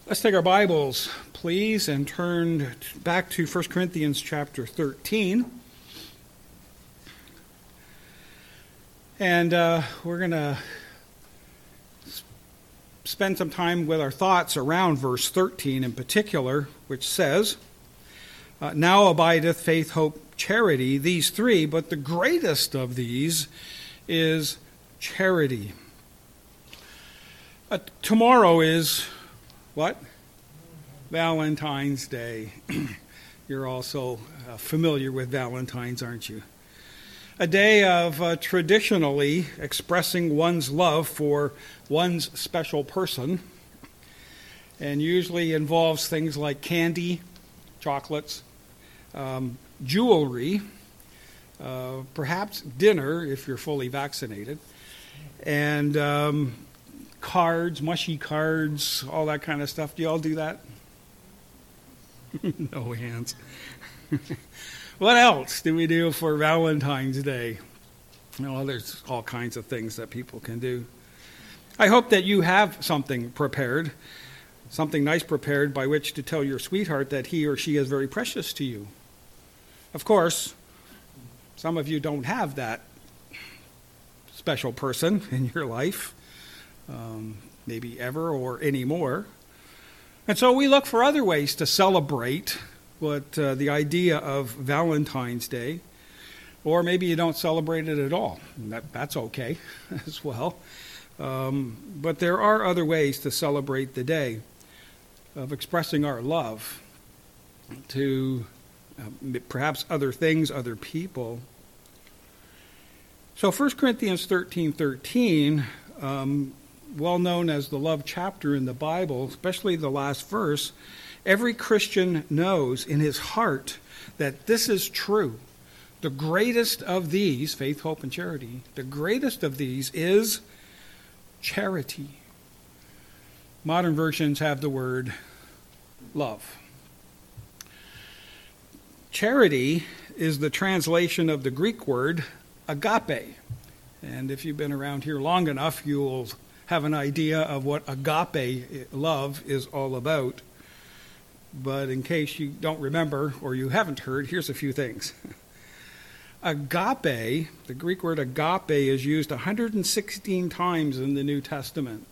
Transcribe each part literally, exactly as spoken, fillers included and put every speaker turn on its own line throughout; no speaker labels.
Let's take our Bibles, please, and turn back to First Corinthians chapter thirteen. And uh, we're going to spend some time with our thoughts around verse thirteen in particular, which says, uh, Now abideth faith, hope, charity, these three, but the greatest of these is charity. Uh, tomorrow is what? Valentine's Day. You're also uh, familiar with Valentine's, aren't you? A day of uh, traditionally expressing one's love for one's special person, and usually involves things like candy, chocolates, um, jewelry, uh, perhaps dinner if you're fully vaccinated, and um, cards, mushy cards, all that kind of stuff. Do you all do that? No hands. What else do we do for Valentine's Day? Well, there's all kinds of things that people can do. I hope that you have something prepared, something nice prepared by which to tell your sweetheart that he or she is very precious to you. Of course, some of you don't have that special person in your life. Um, maybe ever or anymore. And so we look for other ways to celebrate what uh, the idea of Valentine's Day, or maybe you don't celebrate it at all. That, that's okay as well. Um, but there are other ways to celebrate the day of expressing our love to uh, perhaps other things, other people. So First Corinthians thirteen thirteen, um, well known as the love chapter in the Bible, especially the last verse, every Christian knows in his heart that this is true. The greatest of these, faith, hope, and charity, the greatest of these is charity. Modern versions have the word love. Charity is the translation of the Greek word agape. And if you've been around here long enough, you'll have an idea of what agape love is all about. But in case you don't remember or you haven't heard, here's a few things. Agape, the Greek word agape, is used one hundred sixteen times in the New Testament.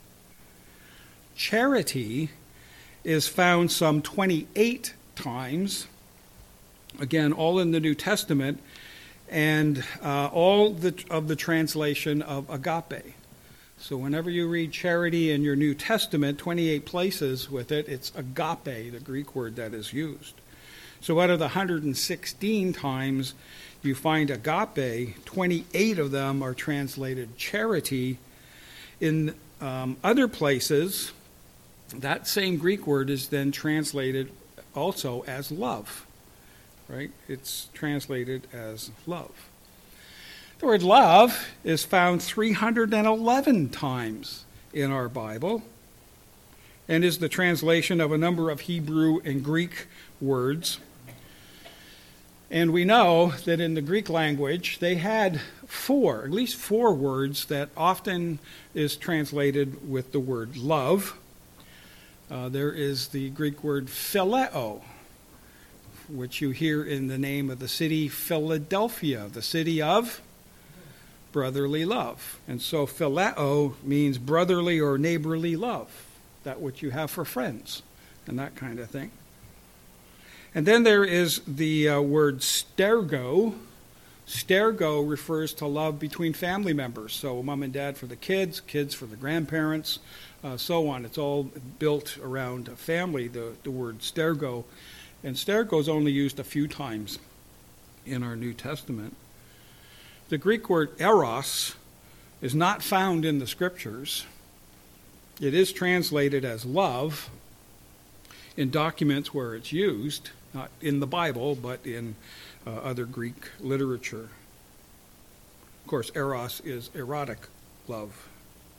Charity is found some twenty-eight times, again, all in the New Testament, and uh, all the, of the translation of agape. So whenever you read charity in your New Testament, twenty-eight places with it, it's agape, the Greek word that is used. So out of the one hundred sixteen times you find agape, twenty-eight of them are translated charity. In um, other places, that same Greek word is then translated also as love, right? It's translated as love. The word love is found three hundred eleven times in our Bible and is the translation of a number of Hebrew and Greek words. And we know that in the Greek language, they had four, at least four words that often is translated with the word love. Uh, there is the Greek word phileo, which you hear in the name of the city Philadelphia, the city of brotherly love. And so phileo means brotherly or neighborly love, that which you have for friends and that kind of thing. And then there is the uh, word stergo. Stergo refers to love between family members. So mom and dad for the kids, kids for the grandparents, uh, so on. It's all built around a family, the, the word stergo. And stergo is only used a few times in our New Testament. The Greek word eros is not found in the Scriptures. It is translated as love in documents where it's used, not in the Bible, but in uh, other Greek literature. Of course, eros is erotic love.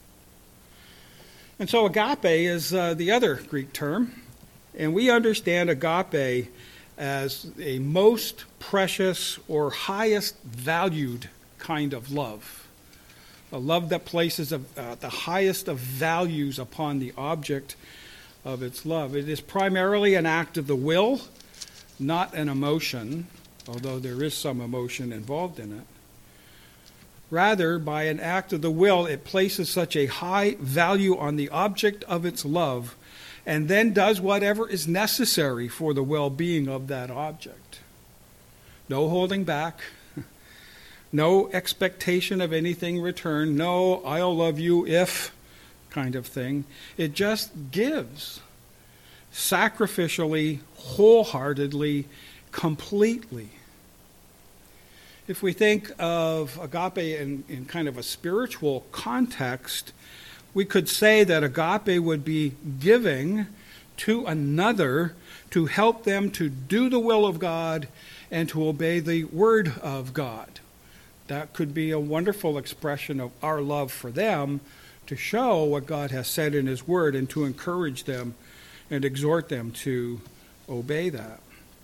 And so agape is uh, the other Greek term, and we understand agape as a most precious or highest valued kind of love. A love that places a, uh, the highest of values upon the object of its love. It is primarily an act of the will, not an emotion, although there is some emotion involved in it. Rather, by an act of the will, it places such a high value on the object of its love and then does whatever is necessary for the well-being of that object. No holding back, no expectation of anything returned, no I'll love you if kind of thing. It just gives sacrificially, wholeheartedly, completely. If we think of agape in, in kind of a spiritual context, we could say that agape would be giving to another to help them to do the will of God and to obey the word of God. That could be a wonderful expression of our love for them, to show what God has said in his word and to encourage them and exhort them to obey that.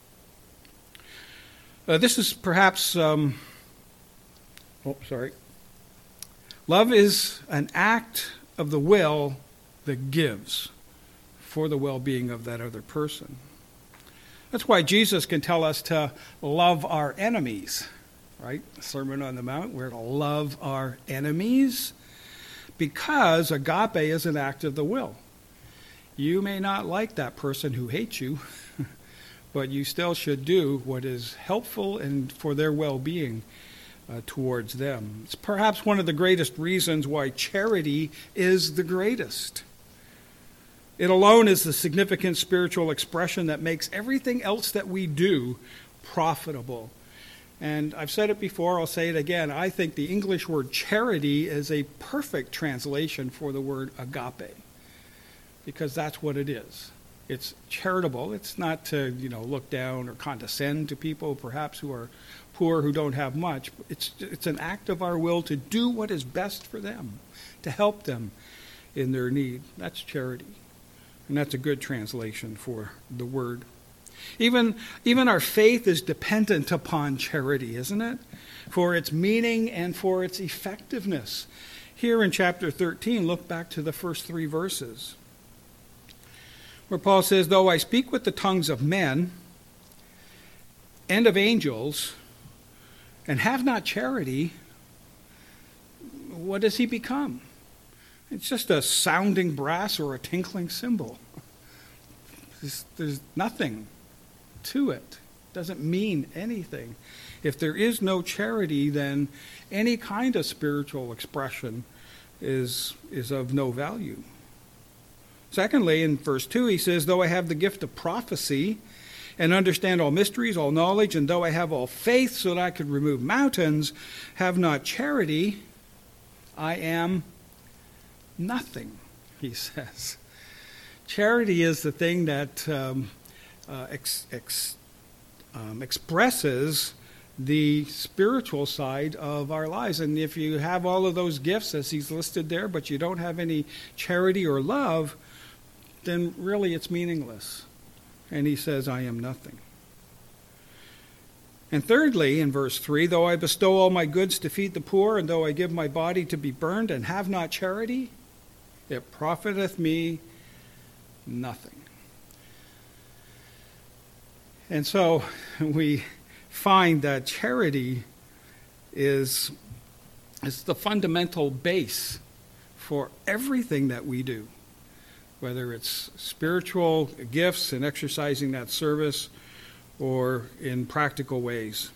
Uh, this is perhaps, um, oh, sorry. Love is an act of the will that gives for the well-being of that other person. That's why Jesus can tell us to love our enemies, right? Sermon on the Mount, we're to love our enemies, because agape is an act of the will. You may not like that person who hates you, but you still should do what is helpful and for their well-being uh, towards them. It's perhaps one of the greatest reasons why charity is the greatest. It alone is the significant spiritual expression that makes everything else that we do profitable. And I've said it before, I'll say it again. I think the English word charity is a perfect translation for the word agape, because that's what it is. It's charitable. It's not to, you know, look down or condescend to people perhaps who are poor, who don't have much. It's it's an act of our will to do what is best for them, to help them in their need. That's charity. And that's a good translation for the word. Even, even our faith is dependent upon charity, isn't it? For its meaning and for its effectiveness. Here in chapter thirteen, look back to the first three verses, where Paul says, though I speak with the tongues of men and of angels and have not charity, what does he become? It's just a sounding brass or a tinkling cymbal. There's, there's nothing to it. It doesn't mean anything. If there is no charity, then any kind of spiritual expression is, is of no value. Secondly, in verse two, he says, though I have the gift of prophecy and understand all mysteries, all knowledge, and though I have all faith so that I could remove mountains, have not charity, I am nothing, he says. Charity is the thing that um, uh, ex, ex, um, expresses the spiritual side of our lives. And if you have all of those gifts as he's listed there, but you don't have any charity or love, then really it's meaningless. And he says, I am nothing. And thirdly, in verse three, though I bestow all my goods to feed the poor, and though I give my body to be burned, and have not charity, it profiteth me nothing. And so we find that charity is, is the fundamental base for everything that we do, whether it's spiritual gifts and exercising that service or in practical ways.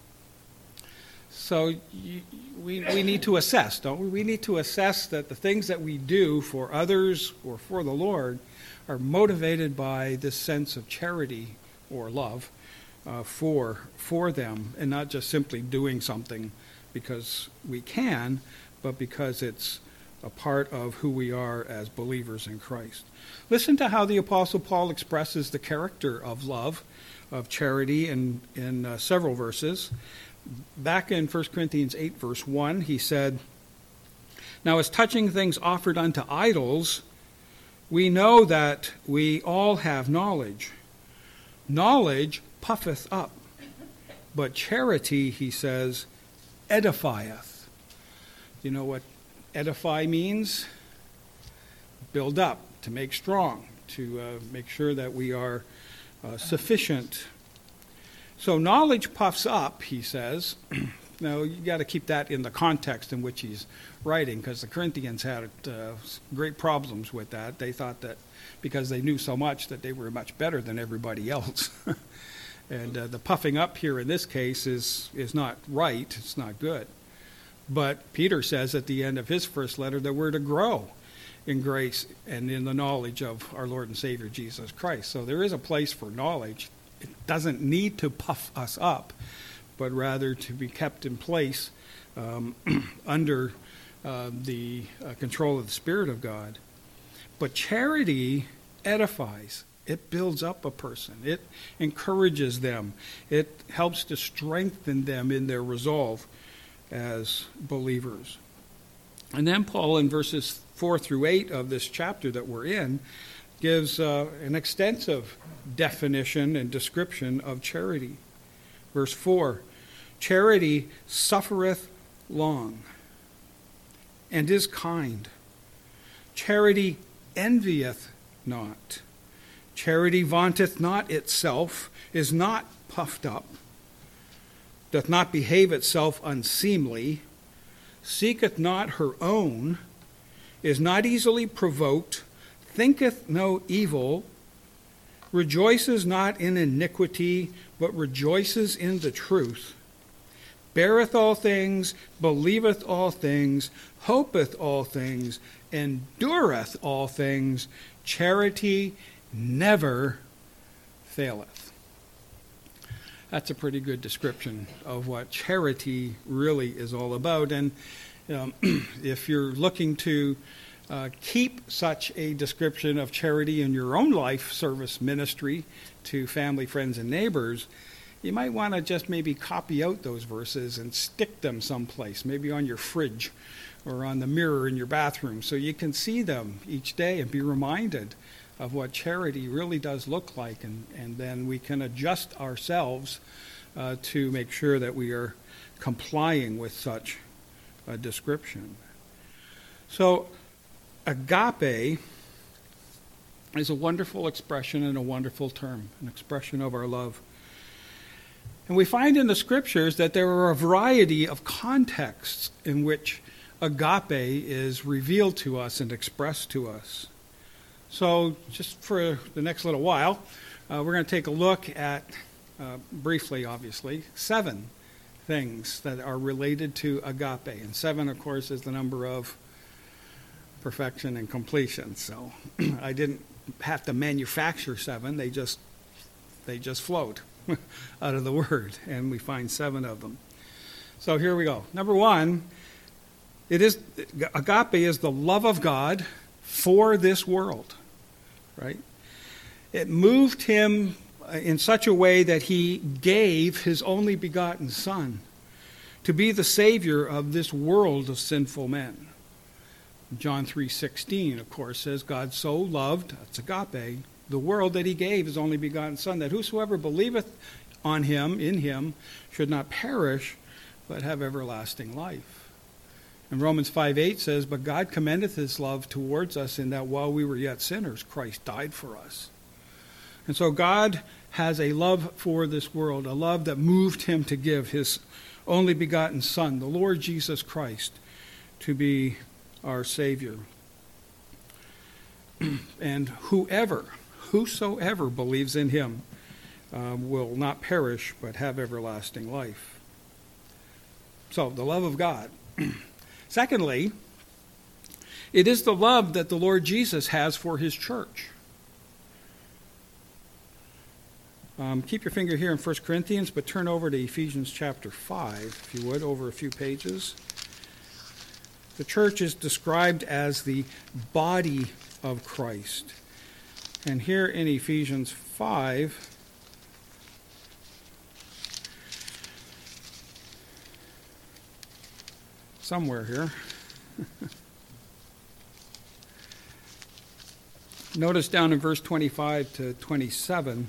So you, we, we need to assess, don't we? We need to assess that the things that we do for others or for the Lord are motivated by this sense of charity or love uh, for, for them, and not just simply doing something because we can, but because it's a part of who we are as believers in Christ. Listen to how the Apostle Paul expresses the character of love, of charity, in, in uh, several verses. Back in First Corinthians eight, verse one, he said, now as touching things offered unto idols, we know that we all have knowledge. Knowledge puffeth up, but charity, he says, edifieth. You know what edify means? Build up, to make strong, to uh, make sure that we are uh, sufficient. So knowledge puffs up, he says. Now, you got to keep that in the context in which he's writing, because the Corinthians had uh, great problems with that. They thought that because they knew so much that they were much better than everybody else. And uh, the puffing up here in this case is, is not right. It's not good. But Peter says at the end of his first letter that we're to grow in grace and in the knowledge of our Lord and Savior Jesus Christ. So there is a place for knowledge. It doesn't need to puff us up, but rather to be kept in place um, under uh, the uh, control of the Spirit of God. But charity edifies. It builds up a person. It encourages them. It helps to strengthen them in their resolve as believers. And then Paul, in verses four through eight of this chapter that we're in, gives uh, an extensive definition and description of charity. Verse four, charity suffereth long and is kind. Charity envieth not. Charity vaunteth not itself, is not puffed up, doth not behave itself unseemly, seeketh not her own, is not easily provoked, thinketh no evil, rejoices not in iniquity, but rejoices in the truth, beareth all things, believeth all things, hopeth all things, endureth all things. Charity never faileth. That's a pretty good description of what charity really is all about. And um, if you're looking to uh, keep such a description of charity in your own life service ministry to family, friends, and neighbors, you might want to just maybe copy out those verses and stick them someplace, maybe on your fridge or on the mirror in your bathroom, so you can see them each day and be reminded of what charity really does look like, and, and then we can adjust ourselves uh, to make sure that we are complying with such a description. So agape is a wonderful expression and a wonderful term, an expression of our love. And we find in the scriptures that there are a variety of contexts in which agape is revealed to us and expressed to us. So just for the next little while, uh, we're going to take a look at, uh, briefly obviously, seven things that are related to agape. And seven, of course, is the number of perfection and completion. So I didn't have to manufacture seven. They just, they just flowed out of the Word, and we find seven of them. So here we go. Number one, it is agape is the love of God for this world. Right? It moved him in such a way that he gave his only begotten Son to be the Savior of this world of sinful men. John three sixteen, of course, says, God so loved, that's agape, the world that he gave his only begotten Son, that whosoever believeth on him, in him, should not perish, but have everlasting life. And Romans five eight says, but God commendeth his love towards us in that while we were yet sinners, Christ died for us. And so God has a love for this world, a love that moved him to give his only begotten Son, the Lord Jesus Christ, to be our Savior. And whoever, whosoever believes in him uh, will not perish, but have everlasting life. So, the love of God. Secondly, it is the love that the Lord Jesus has for his church. Um, keep your finger here in First Corinthians, but turn over to Ephesians chapter five, if you would, over a few pages. The church is described as the body of Christ. And here in Ephesians five, somewhere here. Notice down in verse twenty-five to twenty-seven.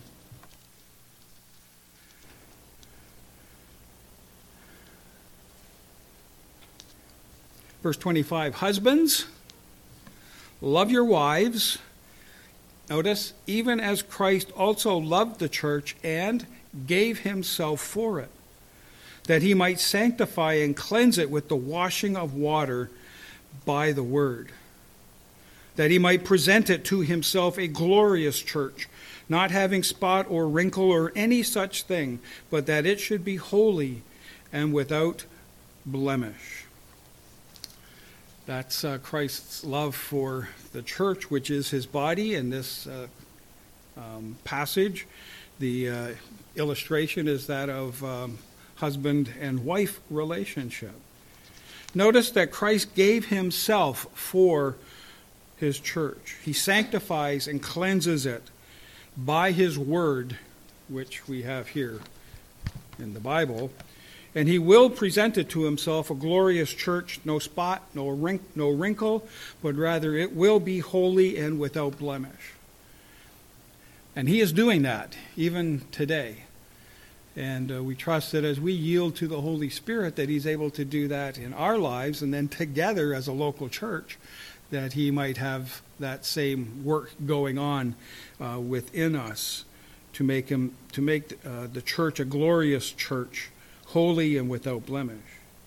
Verse twenty-five, husbands, love your wives, Notice, even as Christ also loved the church and gave himself for it, that he might sanctify and cleanse it with the washing of water by the word, that he might present it to himself a glorious church, not having spot or wrinkle or any such thing, but that it should be holy and without blemish. That's uh, Christ's love for the church, which is his body. In this uh, um, passage, the uh, illustration is that of um, husband and wife relationship. Notice that Christ gave himself for his church. He sanctifies and cleanses it by his word, which we have here in the Bible, and he will present it to himself a glorious church, no spot, no wrink, no wrinkle, but rather it will be holy and without blemish. And he is doing that even today. And uh, we trust that as we yield to the Holy Spirit, that he's able to do that in our lives, and then together as a local church, that he might have that same work going on uh, within us to make him to make uh, the church a glorious church, holy and without blemish.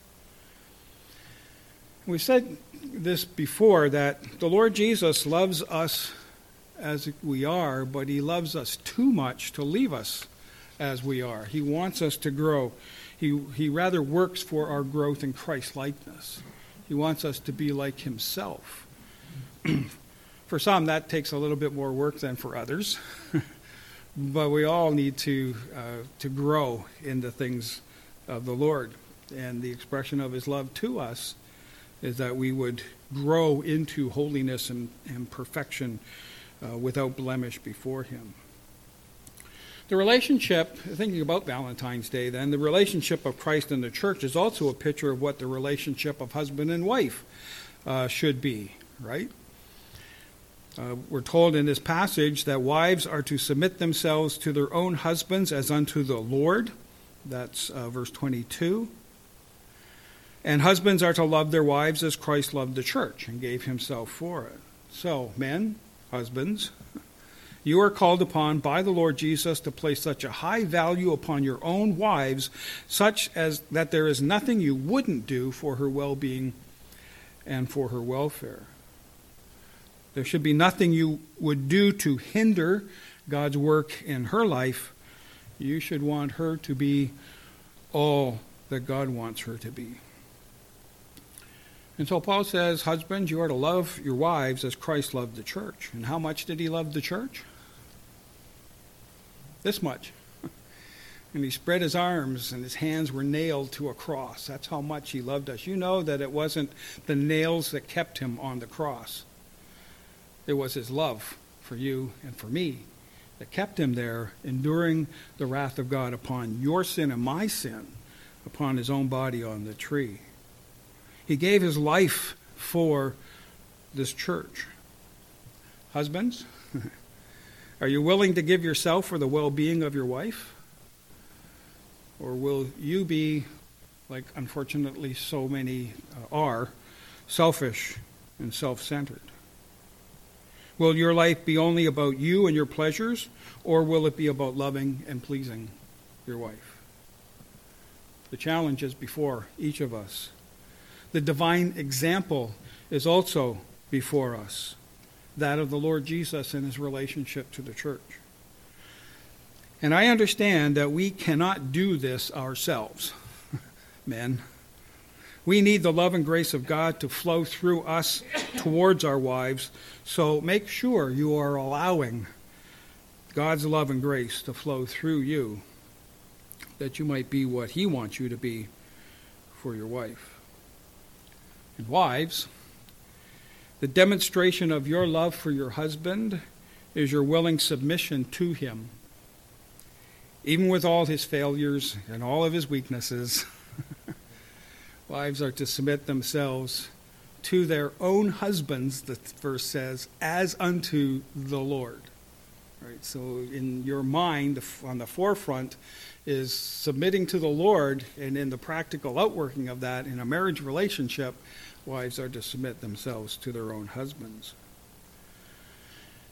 We've said this before, that the Lord Jesus loves us as we are, but he loves us too much to leave us as we are. He wants us to grow. He, he rather works for our growth in Christ-likeness. He wants us to be like himself. For some, that takes a little bit more work than for others. But we all need to uh, to grow in the things of the Lord. And the expression of his love to us is that we would grow into holiness and, and perfection uh, without blemish before him. The relationship, thinking about Valentine's Day then, the relationship of Christ and the church is also a picture of what the relationship of husband and wife uh, should be, right? Uh, we're told in this passage that wives are to submit themselves to their own husbands as unto the Lord. That's uh, verse twenty-two. And husbands are to love their wives as Christ loved the church and gave himself for it. So, men, husbands, you are called upon by the Lord Jesus to place such a high value upon your own wives, such as that there is nothing you wouldn't do for her well-being and for her welfare. There should be nothing you would do to hinder God's work in her life. You should want her to be all that God wants her to be. And so Paul says, husbands, you are to love your wives as Christ loved the church. And how much did he love the church? This much. And he spread his arms and his hands were nailed to a cross. That's how much he loved us. You know that it wasn't the nails that kept him on the cross. It was his love for you and for me that kept him there, enduring the wrath of God upon your sin and my sin, upon his own body on the tree. He gave his life for this church. Husbands, are you willing to give yourself for the well-being of your wife? Or will you be, like unfortunately so many uh, are, selfish and self-centered? Will your life be only about you and your pleasures, or will it be about loving and pleasing your wife? The challenge is before each of us. The divine example is also before us, that of the Lord Jesus and his relationship to the church. And I understand that we cannot do this ourselves, men. We need the love and grace of God to flow through us towards our wives, so make sure you are allowing God's love and grace to flow through you, that you might be what he wants you to be for your wife. And wives, the demonstration of your love for your husband is your willing submission to him, even with all his failures and all of his weaknesses. Wives are to submit themselves to their own husbands, the verse says, as unto the Lord. Right? So in your mind, on the forefront is submitting to the Lord, and in the practical outworking of that in a marriage relationship, wives are to submit themselves to their own husbands.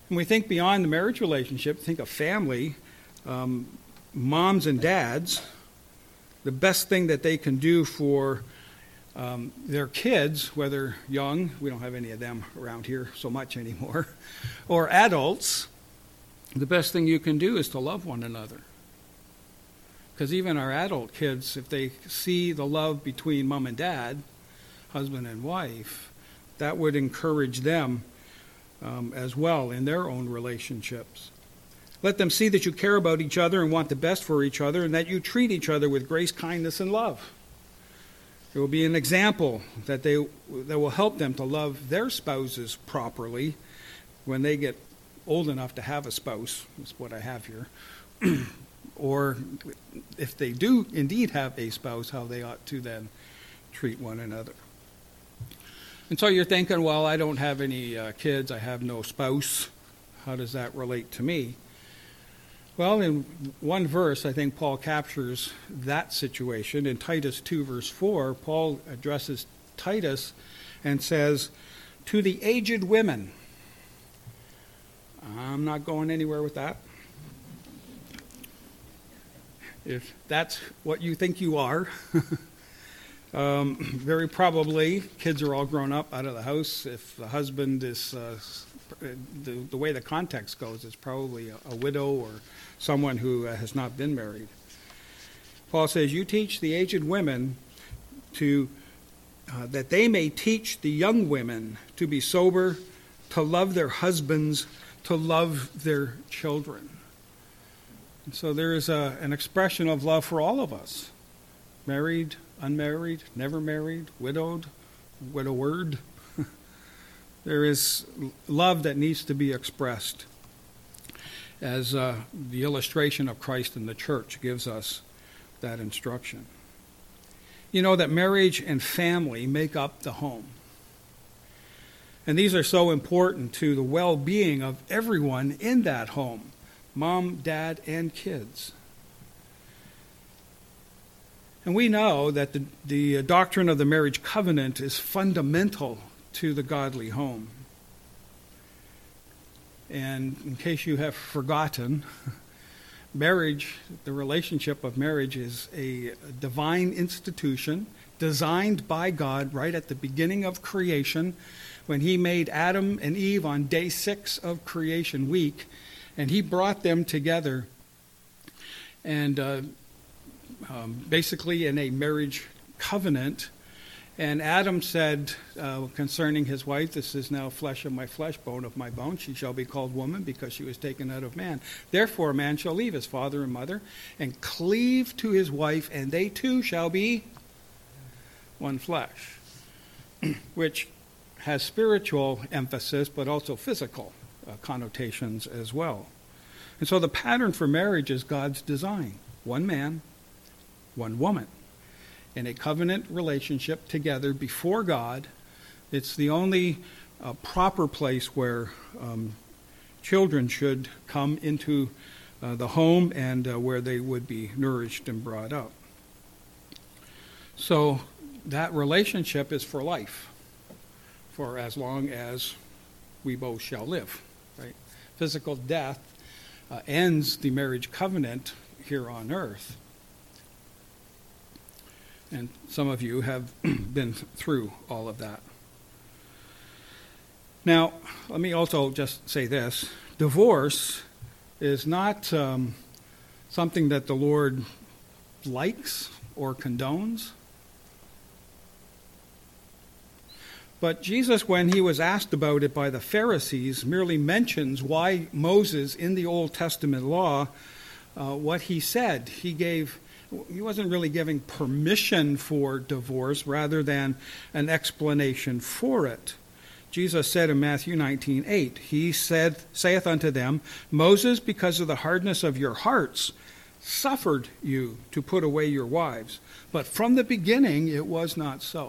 When we think beyond the marriage relationship, think of family, um, moms and dads, the best thing that they can do for um, their kids, whether young, we don't have any of them around here so much anymore, or adults, the best thing you can do is to love one another. Because even our adult kids, if they see the love between mom and dad, husband and wife, that would encourage them um, as well in their own relationships. Let them see that you care about each other and want the best for each other, and that you treat each other with grace, kindness, and love. It will be an example that they that will help them to love their spouses properly when they get old enough to have a spouse. That's what I have here. Or if they do indeed have a spouse, how they ought to then treat one another. And so you're thinking, well, I don't have any uh, kids, I have no spouse. How does that relate to me? Well, in one verse, I think Paul captures that situation. In Titus two, verse four, Paul addresses Titus and says, to the aged women. I'm not going anywhere with that. If that's what you think you are, um, very probably kids are all grown up out of the house. If the husband is, uh, the, the way the context goes, it's probably a, a widow or someone who uh, has not been married. Paul says, you teach the aged women to uh, that they may teach the young women to be sober, to love their husbands, to love their children. And so there is a, an expression of love for all of us. Married, unmarried, never married, widowed, widowed. There is love that needs to be expressed, as uh, the illustration of Christ in the church gives us that instruction. You know that marriage and family make up the home. And these are so important to the well-being of everyone in that home. Mom, dad, and kids. And we know that the, the doctrine of the marriage covenant is fundamental to the godly home. And in case you have forgotten, marriage, the relationship of marriage is a divine institution designed by God right at the beginning of creation when he made Adam and Eve on day six of creation week. And he brought them together and uh, um, basically in a marriage covenant. And Adam said uh, concerning his wife, this is now flesh of my flesh, bone of my bone. She shall be called woman because she was taken out of man. Therefore a man shall leave his father and mother and cleave to his wife, and they two shall be one flesh, which has spiritual emphasis but also physical Uh, connotations as well. And so the pattern for marriage is God's design. One man, one woman, in a covenant relationship together before God. It's the only uh, proper place where um, children should come into uh, the home and uh, where they would be nourished and brought up. So that relationship is for life, for as long as we both shall live. Right? Physical death uh, ends the marriage covenant here on earth. And some of you have been through all of that. Now, let me also just say this. Divorce is not um, something that the Lord likes or condones. But Jesus, when he was asked about it by the Pharisees, merely mentions why Moses in the Old Testament law, uh, what he said. He gave, he wasn't really giving permission for divorce rather than an explanation for it. Jesus said in Matthew nineteen eight, he said, saith unto them, Moses, because of the hardness of your hearts, suffered you to put away your wives. But from the beginning it was not so.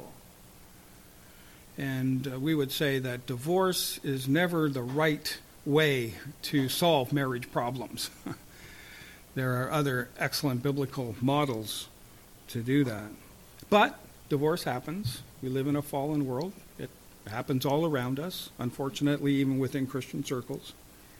And uh, we would say that divorce is never the right way to solve marriage problems. There are other excellent biblical models to do that. But divorce happens. We live in a fallen world. It happens all around us, unfortunately, even within Christian circles.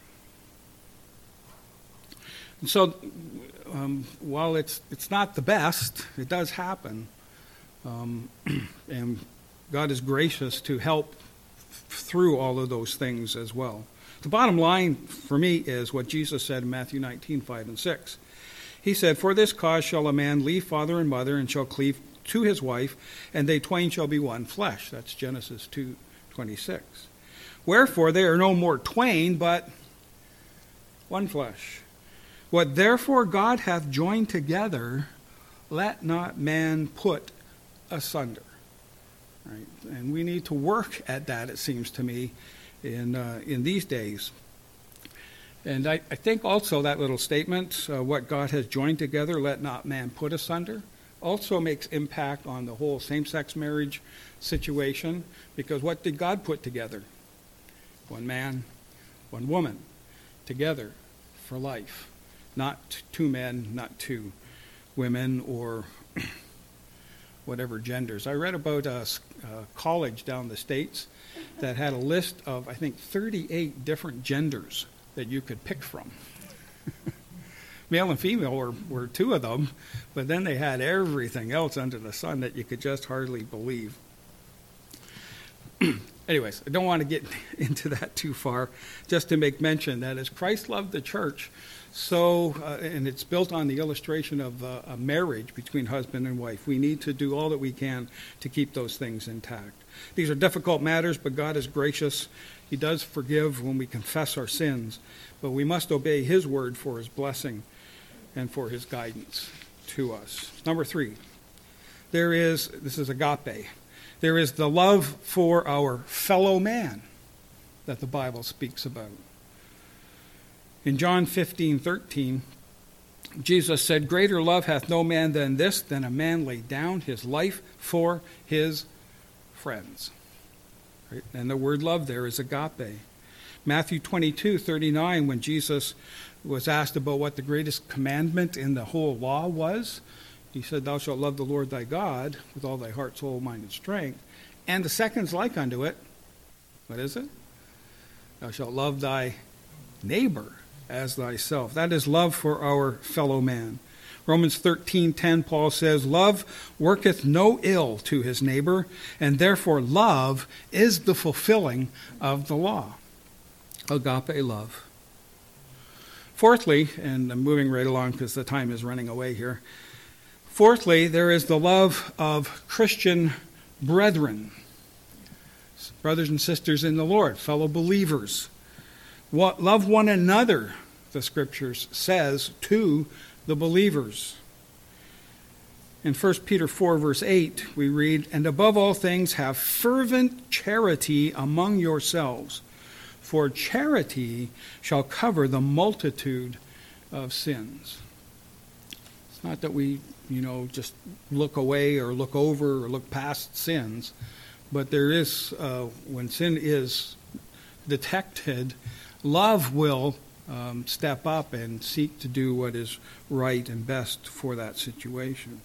And so um, while it's it's not the best, it does happen. Um, and God is gracious to help f- through all of those things as well. The bottom line for me is what Jesus said in Matthew nineteen, five and six. He said, "For this cause shall a man leave father and mother, and shall cleave to his wife, and they twain shall be one flesh." That's Genesis two twenty-six. "Wherefore they are no more twain, but one flesh. What therefore God hath joined together, let not man put asunder." Right? And we need to work at that, it seems to me, in uh, in these days. And I, I think also that little statement, uh, what God has joined together, let not man put asunder, also makes impact on the whole same-sex marriage situation, because what did God put together? One man, one woman, together for life. Not two men, not two women, or whatever genders. I read about a, a college down the States that had a list of, I think, thirty-eight different genders that you could pick from. Male and female were, were two of them, but then they had everything else under the sun that you could just hardly believe. Anyways, I don't want to get into that too far, just to make mention that as Christ loved the church, so, uh, and it's built on the illustration of uh, a marriage between husband and wife, we need to do all that we can to keep those things intact. These are difficult matters, but God is gracious. He does forgive when we confess our sins, but we must obey his word for his blessing and for his guidance to us. Number three, there is, this is agape, there is the love for our fellow man that the Bible speaks about. In John fifteen thirteen, Jesus said, "Greater love hath no man than this, than a man lay down his life for his friends." Right? And the word love there is agape. Matthew twenty-two thirty-nine, when Jesus was asked about what the greatest commandment in the whole law was, he said, "Thou shalt love the Lord thy God with all thy heart, soul, mind, and strength. And the second's like unto it." What is it? "Thou shalt love thy neighbor as thyself." That is love for our fellow man. Romans thirteen ten, Paul says, "Love worketh no ill to his neighbor, and therefore love is the fulfilling of the law." Agape love. Fourthly, and I'm moving right along because the time is running away here. Fourthly, there is the love of Christian brethren, brothers and sisters in the Lord, fellow believers. What, love one another, the Scriptures says, to the believers. In First Peter four, verse eight, we read, "And above all things have fervent charity among yourselves, for charity shall cover the multitude of sins." It's not that we, you know, just look away or look over or look past sins, but there is, uh, when sin is detected, love will um, step up and seek to do what is right and best for that situation.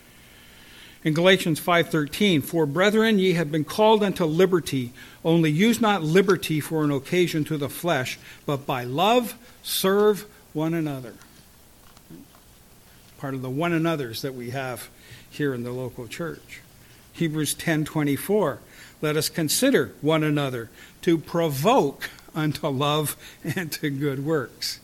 In Galatians five thirteen, "For brethren, ye have been called unto liberty, only use not liberty for an occasion to the flesh, but by love serve one another." Part of the one another's that we have here in the local church. Hebrews ten twenty-four, "Let us consider one another to provoke unto love and to good works."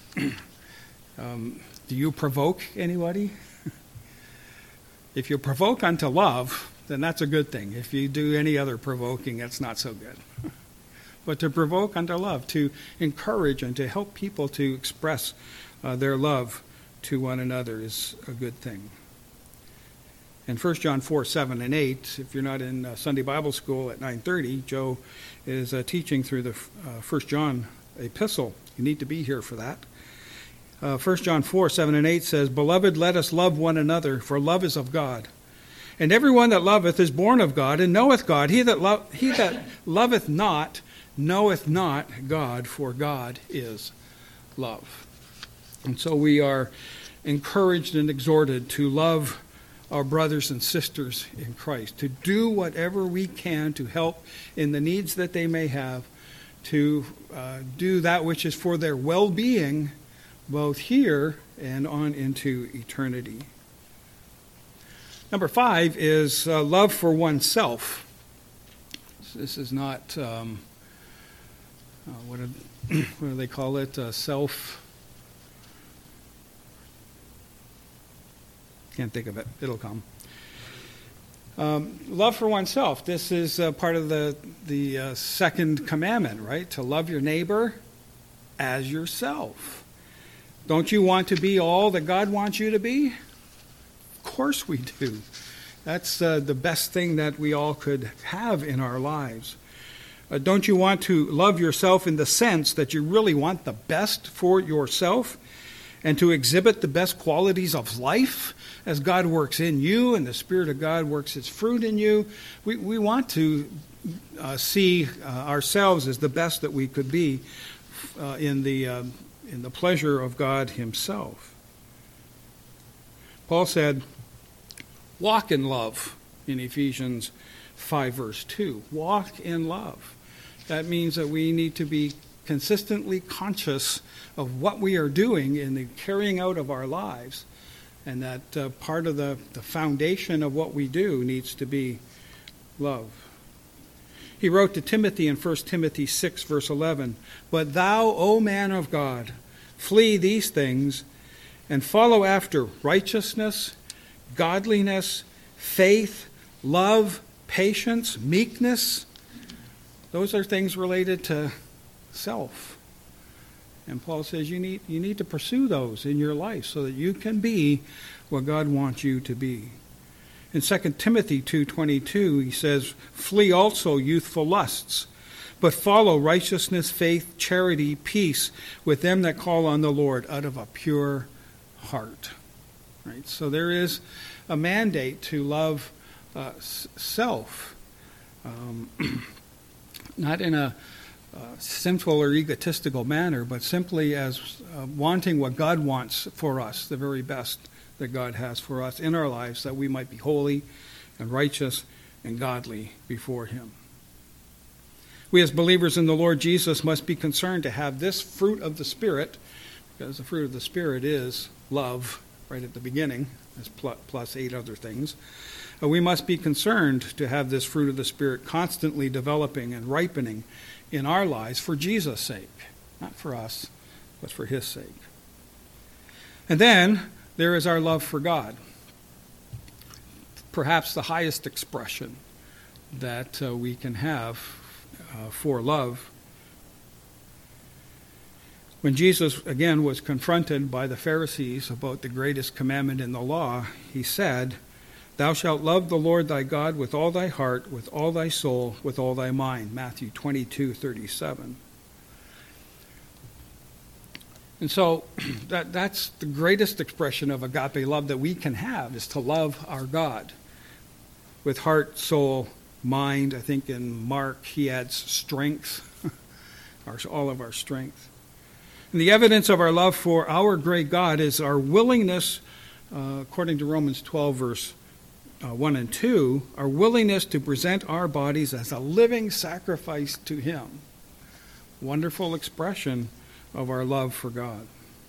um, do you provoke anybody? If you provoke unto love, then that's a good thing. If you do any other provoking, that's not so good. But to provoke unto love, to encourage and to help people to express uh, their love to one another is a good thing. In First John four, seven, and eight, if you're not in uh, Sunday Bible school at nine thirty, Joe is uh, teaching through the uh, First John epistle. You need to be here for that. Uh, First John four, seven, and eight says, "Beloved, let us love one another, for love is of God. And everyone that loveth is born of God, and knoweth God. He that, lo- he that loveth not knoweth not God, for God is love." And so we are encouraged and exhorted to love our brothers and sisters in Christ, to do whatever we can to help in the needs that they may have, to uh, do that which is for their well-being, both here and on into eternity. Number five is uh, love for oneself. This is not, um, uh, what, do, what do they call it, uh, self, can't think of it, it'll come. Um, love for oneself. This is uh, part of the, the uh, second commandment, right? To love your neighbor as yourself. Don't you want to be all that God wants you to be? Of course we do. That's uh, the best thing that we all could have in our lives. Uh, don't you want to love yourself in the sense that you really want the best for yourself and to exhibit the best qualities of life as God works in you and the Spirit of God works its fruit in you? We, we want to uh, see uh, ourselves as the best that we could be uh, in the uh, in the pleasure of God himself. Paul said, walk in love in Ephesians five, verse two. Walk in love. That means that we need to be consistently conscious of what we are doing in the carrying out of our lives, and that uh, part of the, the foundation of what we do needs to be love. He wrote to Timothy in First Timothy six, verse eleven, "But thou, O man of God, flee these things, and follow after righteousness, godliness, faith, love, patience, meekness." Those are things related to self. And Paul says you need you need to pursue those in your life so that you can be what God wants you to be. In Second Timothy two twenty-two, he says, "Flee also youthful lusts, but follow righteousness, faith, charity, peace with them that call on the Lord out of a pure heart." Right? So there is a mandate to love uh, self, um, not in a uh, sinful or egotistical manner, but simply as uh, wanting what God wants for us, the very best that God has for us in our lives, that we might be holy and righteous and godly before him. We as believers in the Lord Jesus must be concerned to have this fruit of the Spirit, because the fruit of the Spirit is love right at the beginning, as plus eight other things. Uh, we must be concerned to have this fruit of the Spirit constantly developing and ripening in our lives for Jesus' sake, not for us, but for his sake. And then there is our love for God, perhaps the highest expression that uh, we can have uh, for love. When Jesus, again, was confronted by the Pharisees about the greatest commandment in the law, he said, "Thou shalt love the Lord thy God with all thy heart, with all thy soul, with all thy mind." Matthew twenty-two thirty-seven. And so that that's the greatest expression of agape love that we can have, is to love our God with heart, soul, mind. I think in Mark he adds strength, our, all of our strength. And the evidence of our love for our great God is our willingness, uh, according to Romans twelve, verse uh, one and two, our willingness to present our bodies as a living sacrifice to him. Wonderful expression of our love for God.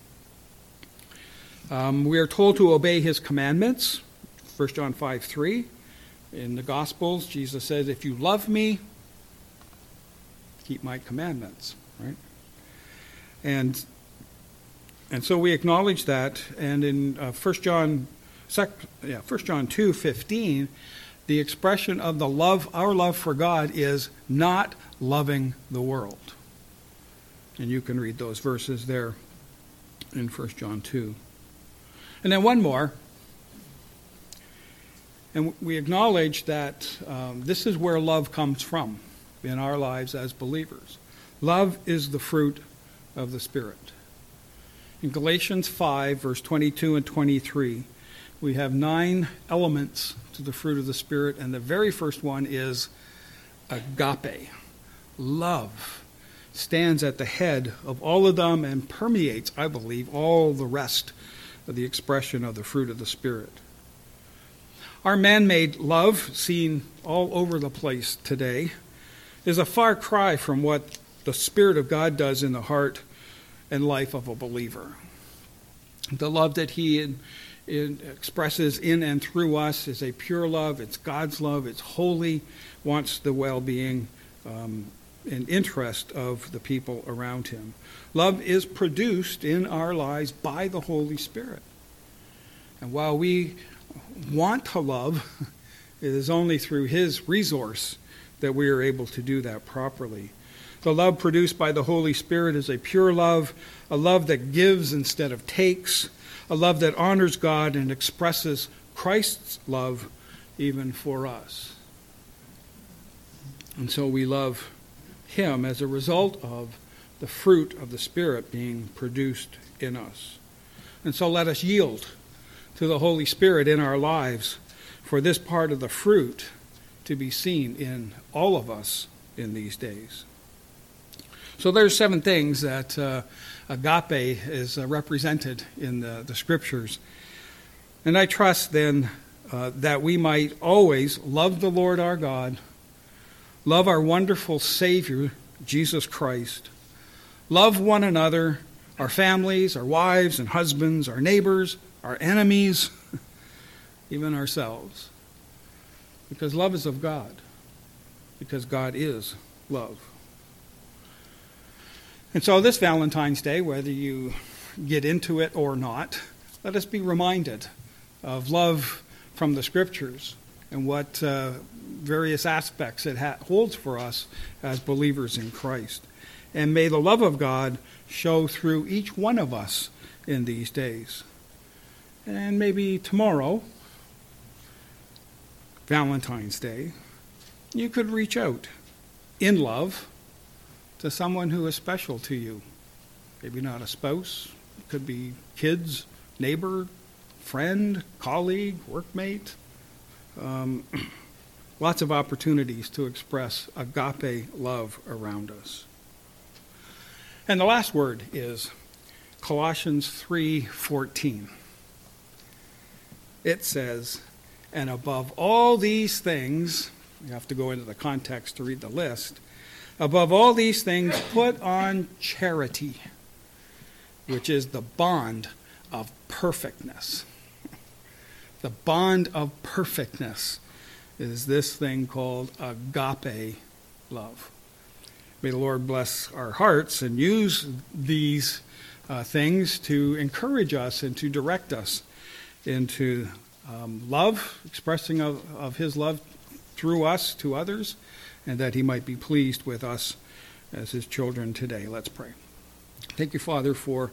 Um, we are told to obey his commandments. First John five three. In the Gospels, Jesus says, "If you love me, keep my commandments." Right? And and so we acknowledge that. And in uh, First John, sec, yeah, First John two fifteen, the expression of the love, our love for God, is not loving the world. And you can read those verses there in First John two. And then one more. And we acknowledge that um, this is where love comes from in our lives as believers. Love is the fruit of the Spirit. In Galatians five, verse twenty-two and twenty-three, we have nine elements to the fruit of the Spirit, and the very first one is agape. Love stands at the head of all of them and permeates, I believe, all the rest of the expression of the fruit of the Spirit. Our man-made love, seen all over the place today, is a far cry from what the Spirit of God does in the heart and life of a believer. The love that he in, in expresses in and through us is a pure love. It's God's love. It's holy, wants the well-being um, and interest of the people around him. Love is produced in our lives by the Holy Spirit. And while we want to love, it is only through his resource that we are able to do that properly. The love produced by the Holy Spirit is a pure love, a love that gives instead of takes, a love that honors God and expresses Christ's love even for us. And so we love him as a result of the fruit of the Spirit being produced in us. And so let us yield to the Holy Spirit in our lives for this part of the fruit to be seen in all of us in these days. So there's seven things that uh, agape is uh, represented in the, the Scriptures. And I trust then uh, that we might always love the Lord our God, love our wonderful Savior, Jesus Christ, love one another, our families, our wives and husbands, our neighbors, our enemies, even ourselves. Because love is of God. Because God is love. And so this Valentine's Day, whether you get into it or not, let us be reminded of love from the Scriptures and what uh, various aspects it ha- holds for us as believers in Christ. And may the love of God show through each one of us in these days. And maybe tomorrow, Valentine's Day, you could reach out in love to someone who is special to you. Maybe not a spouse. It could be kids, neighbor, friend, colleague, workmate. Um, lots of opportunities to express agape love around us. And the last word is Colossians three fourteen. It says, and above all these things, you have to go into the context to read the list, above all these things, put on charity, which is the bond of perfectness. The bond of perfectness is this thing called agape love. May the Lord bless our hearts and use these uh, things to encourage us and to direct us into um, love, expressing of, of his love through us to others, and that he might be pleased with us as his children today. Let's pray. Thank you, Father, for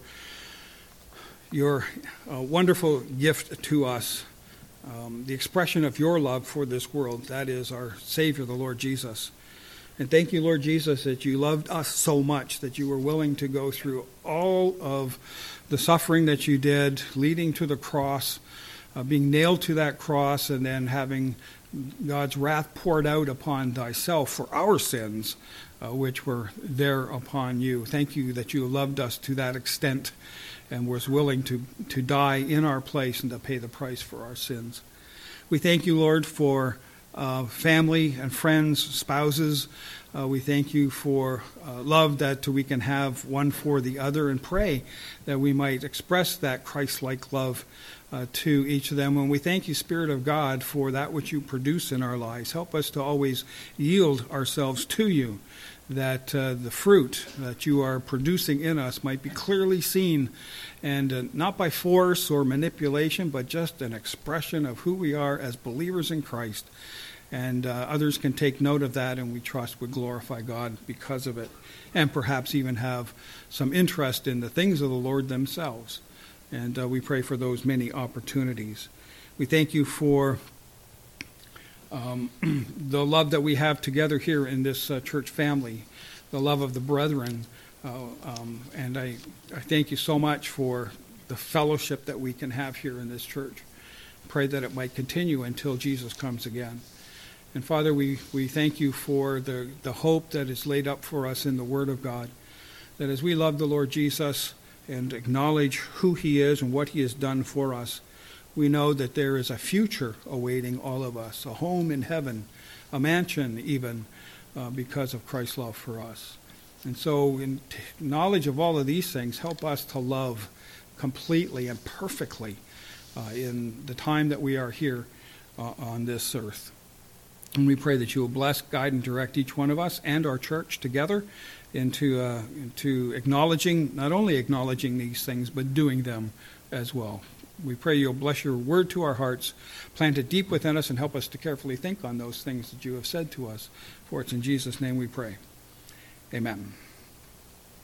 your uh, wonderful gift to us, um, the expression of your love for this world. That is our Savior, the Lord Jesus. And thank you, Lord Jesus, that you loved us so much that you were willing to go through all of the suffering that you did, leading to the cross, uh, being nailed to that cross, and then having God's wrath poured out upon thyself for our sins, uh, which were there upon you. Thank you that you loved us to that extent and was willing to, to die in our place and to pay the price for our sins. We thank you, Lord, for uh, family and friends, spouses. Uh, we thank you for uh, love that we can have one for the other, and pray that we might express that Christ-like love uh, to each of them. And we thank you, Spirit of God, for that which you produce in our lives. Help us to always yield ourselves to you, that uh, the fruit that you are producing in us might be clearly seen, and uh, not by force or manipulation, but just an expression of who we are as believers in Christ. And uh, others can take note of that, and we trust would glorify God because of it, and perhaps even have some interest in the things of the Lord themselves. And uh, we pray for those many opportunities. We thank you for um, the love that we have together here in this uh, church family, the love of the brethren. Uh, um, and I, I thank you so much for the fellowship that we can have here in this church. Pray that it might continue until Jesus comes again. And Father, we, we thank you for the, the hope that is laid up for us in the Word of God, that as we love the Lord Jesus and acknowledge who he is and what he has done for us, we know that there is a future awaiting all of us, a home in heaven, a mansion even, uh, because of Christ's love for us. And so in t- knowledge of all of these things, help us to love completely and perfectly uh, in the time that we are here uh, on this earth. And we pray that you will bless, guide, and direct each one of us and our church together into, uh, into acknowledging, not only acknowledging these things, but doing them as well. We pray you'll bless your word to our hearts, plant it deep within us, and help us to carefully think on those things that you have said to us. For it's in Jesus' name we pray. Amen.